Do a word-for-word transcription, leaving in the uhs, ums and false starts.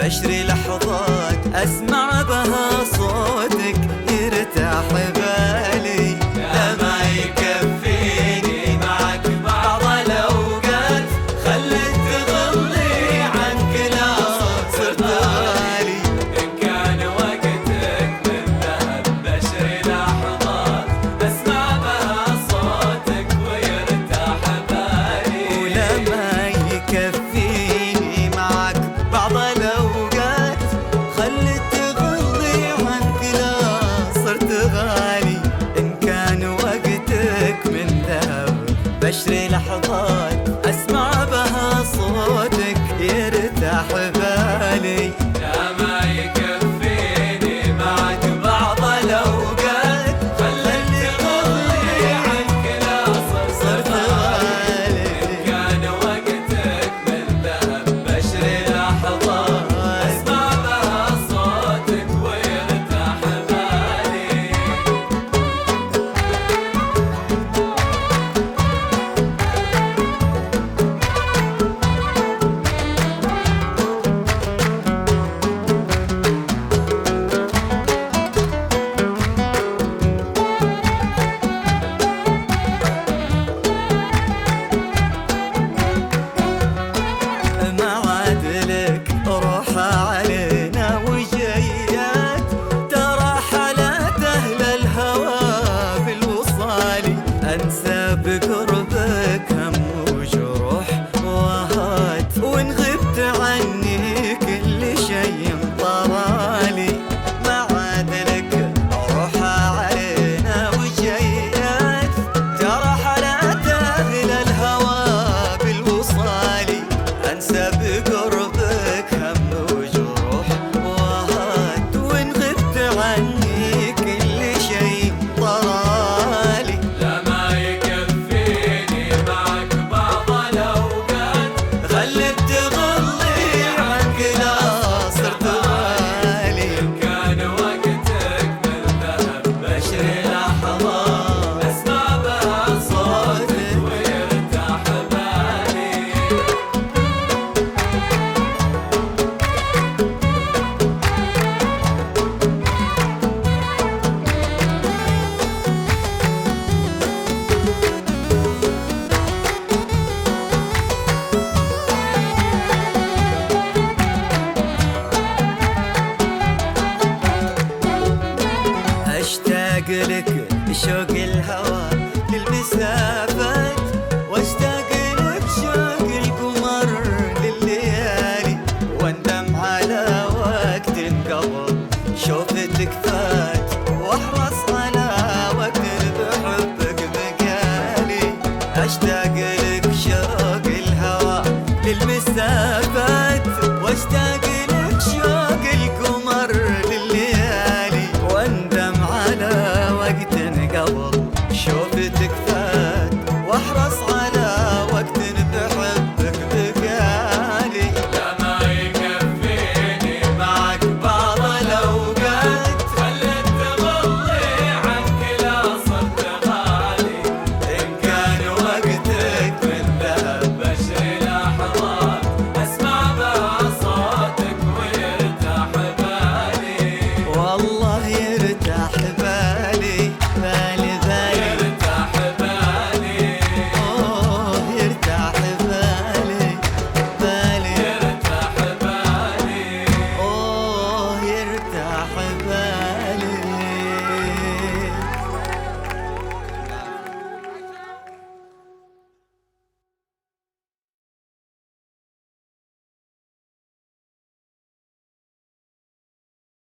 بشري لحظات أسمع بها صوتك يرتاح بالي. لا ما يكفيني معك بعض الأوقات، خلت تغلي عنك لا صرت غالي. إن كان وقتك من ذهب بشري لحظات أسمع بها صوتك ويرتاح بالي. ولا ما يكفيني معك بعض الأوقات، خلت تغلي عنك لا صرت غالي. إن كان وقتك من ذهب بشري لحظات أسمع بها صوتك يرتاح بالي. لا ما يكفيني معك بعض الأوقات، خلت تغلي عنك لا صرت غالي. إن كان وقتك من ذهب بشري لحظات أسمع بها صوتك ويرتاح بالي. معادلك روحها علينا وجيات، ترى حالات أهل الهوى بالوصال. أنسى بقربك هم وجروح وهات، وإن غبت عني كل شيء طرالي. معادلك روحها علينا وجيات، ترى حالات أهل الهوى بالوصال. أنسى بقربك هم وجروح وهات، وإن غبت عني كل شيء طرالي. لا ما يكفيني معك بعض الأوقات، خلت تغلي عنك لا صرت غالي. إن كان وقتك من ذهب بشري لحظات أسمع بها صوتك ويرتاح بالي. أشتاق لك شوق الهوى للمسافات، واشتاق لك شوق القمر لليالي. واندم على وقت قبل شوفتك فات، واحرص على وقت بحبك بقالي. أشتاق لك شوق الهوى للمسافات،